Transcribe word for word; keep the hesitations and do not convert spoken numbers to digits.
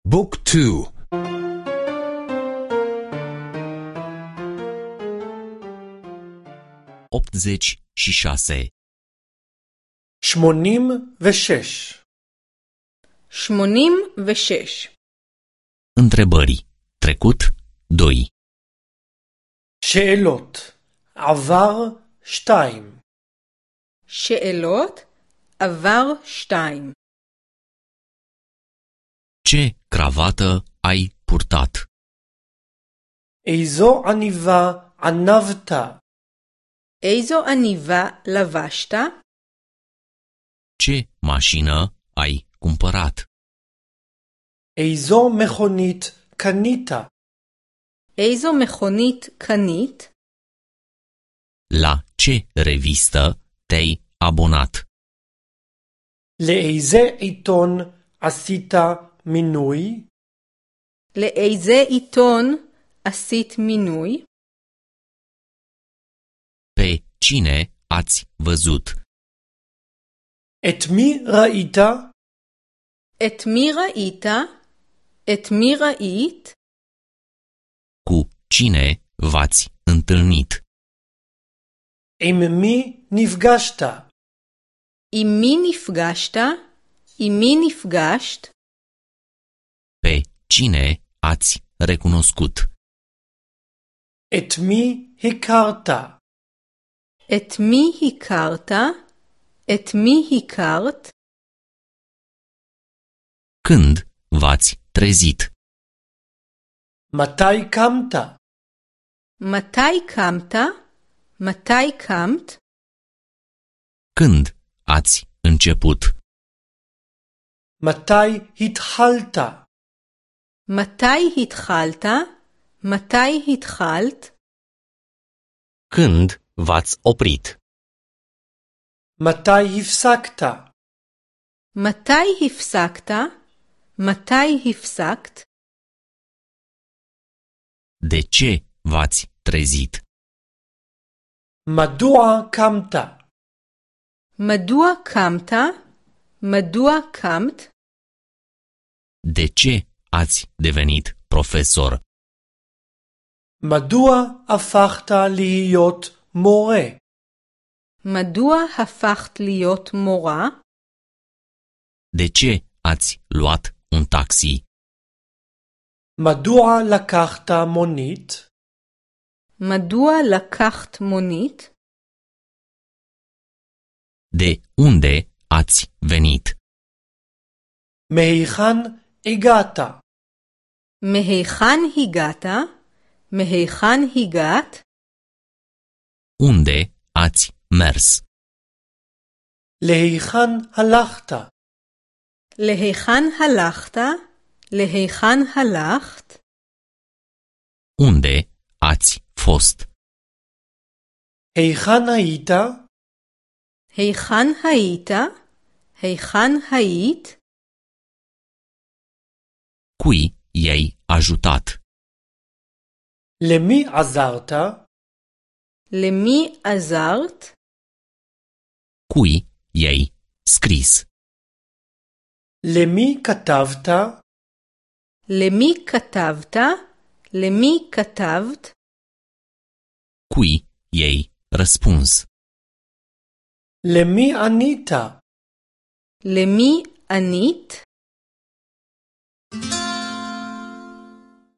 بوك تو optzeci și șase. שמונים ושש. שמונים ושש. Întrebări. Trecut doi. שאלות עבר שתיים. שאלות עבר שתיים. Ce cravată ai purtat? איזו עניבה ענבת? איזו עניבה לבשת? Ce mașină ai cumpărat? איזו מכונית קנית? איזו מכונית קנית? La ce revistă te-ai abonat? לאיזה עיתון עשית מינוי? לאיזה עיתון עשית מינוי? Pe cine ați văzut? את מי ראית? את מי ראית? את מי ראית? Cu cine v-ați întâlnit? עם מי נפגשת? עם מי נפגשת? עם מי נפגשת? Pe cine ați recunoscut? את מי הכרת? את מי הכרת? את מי הכרת? Când v-ați trezit? מתי קמת? מתי קמת? מתי קמת? Când ați început? מתי התחלת? מתי התחלת? מתי התחלת? Când v-ați oprit? מתי הפסקת? מתי הפסקת? מתי הפסקת? De ce v-ați trezit? מדוע קמת? מדוע קמת? מדוע קמת? De ce ați devenit profesor? מדוע הפכת להיות מורה? מדוע הפכת להיות מורה? De ce ați luat un taxi? מדוע לקחת מונית? מדוע לקחת מונית? De unde ați venit? מהיכן הגעת? מהיכן הגעת? מהיכן הגעת? Unde ați mers? להיכן הלכת? להיכן הלכת? להיכן הלכת? Unde ați fost? היכן היית? היכן היית? היכן היית? Cui i-ai ajutat? למי עזרת? למי עזרת? Cui i-ai scris? למי כתבת? למי כתבת? למי כתבת? Cui i-ai răspuns? למי ענית? למי ענית?